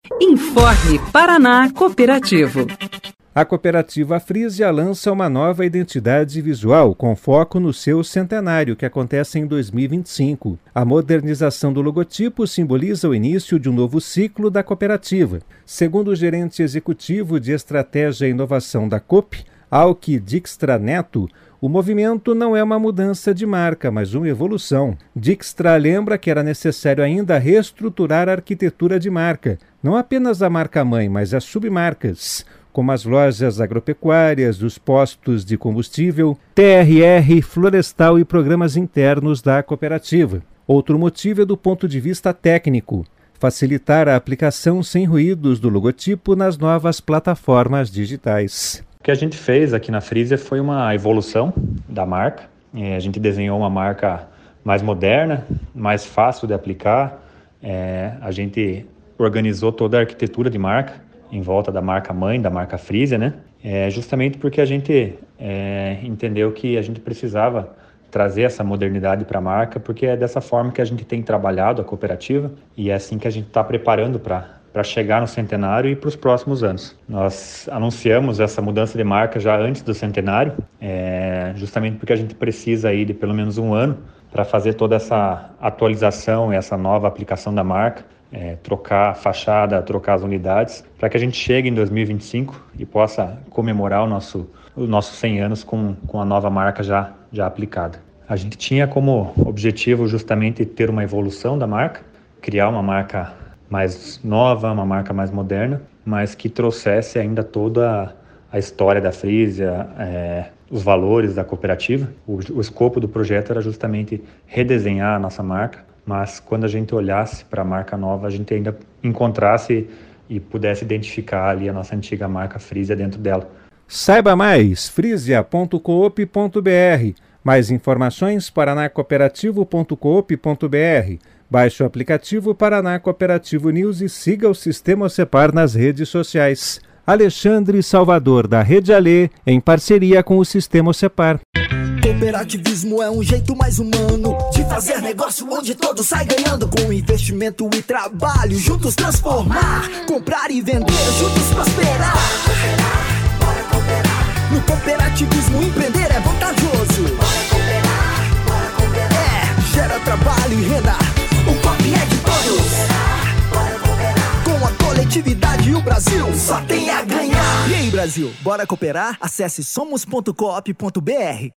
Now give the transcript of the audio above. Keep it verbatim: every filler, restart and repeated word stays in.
Informe Paraná Cooperativo. A cooperativa Frisia lança uma nova identidade visual com foco no seu centenário, que acontece em dois mil e vinte e cinco. A modernização do logotipo simboliza o início de um novo ciclo da cooperativa. Segundo o gerente executivo de Estratégia e Inovação da Coop, Alki Dijkstra Neto, o movimento não é uma mudança de marca, mas uma evolução. Dijkstra lembra que era necessário ainda reestruturar a arquitetura de marca, não apenas a marca-mãe, mas as submarcas, como as lojas agropecuárias, os postos de combustível, T R R, florestal e programas internos da cooperativa. Outro motivo é do ponto de vista técnico: facilitar a aplicação sem ruídos do logotipo nas novas plataformas digitais. O que a gente fez aqui na Frisia foi uma evolução da marca. É, a gente desenhou uma marca mais moderna, mais fácil de aplicar. É, a gente organizou toda a arquitetura de marca em volta da marca mãe, da marca Frisia, né? É, justamente porque a gente é, entendeu que a gente precisava trazer essa modernidade para a marca, porque é dessa forma que a gente tem trabalhado a cooperativa e é assim que a gente está preparando para para chegar no centenário e para os próximos anos. Nós anunciamos essa mudança de marca já antes do centenário, é, justamente porque a gente precisa aí de pelo menos um ano para fazer toda essa atualização e essa nova aplicação da marca, é, trocar a fachada, trocar as unidades, para que a gente chegue em dois mil e vinte e cinco e possa comemorar o nosso, os nossos cem anos com, com a nova marca já, já aplicada. A gente tinha como objetivo justamente ter uma evolução da marca, criar uma marca mais nova, uma marca mais moderna, mas que trouxesse ainda toda a história da Frisia, é, os valores da cooperativa. O, o escopo do projeto era justamente redesenhar a nossa marca, mas quando a gente olhasse para a marca nova, a gente ainda encontrasse e pudesse identificar ali a nossa antiga marca Frisia dentro dela. Saiba mais, frisia ponto coop ponto br. Mais informações, paraná cooperativo ponto coop ponto br. Baixe o aplicativo Paraná Cooperativo News e siga o Sistema Ocepar nas redes sociais. Alexandre Salvador, da Rede Alê, em parceria com o Sistema Ocepar. Cooperativismo é um jeito mais humano de fazer negócio onde todo sai ganhando. Com investimento e trabalho, juntos transformar, comprar e vender, juntos prosperar. Bora cooperar, bora cooperar. No cooperativismo empreender é vantajoso. Bora cooperar, bora cooperar. É, gera trabalho e renda. O Coop é de todos. Bora cooperar. Com a coletividade o Brasil só tem a ganhar. E aí, Brasil, bora cooperar? Acesse somos ponto coop ponto br.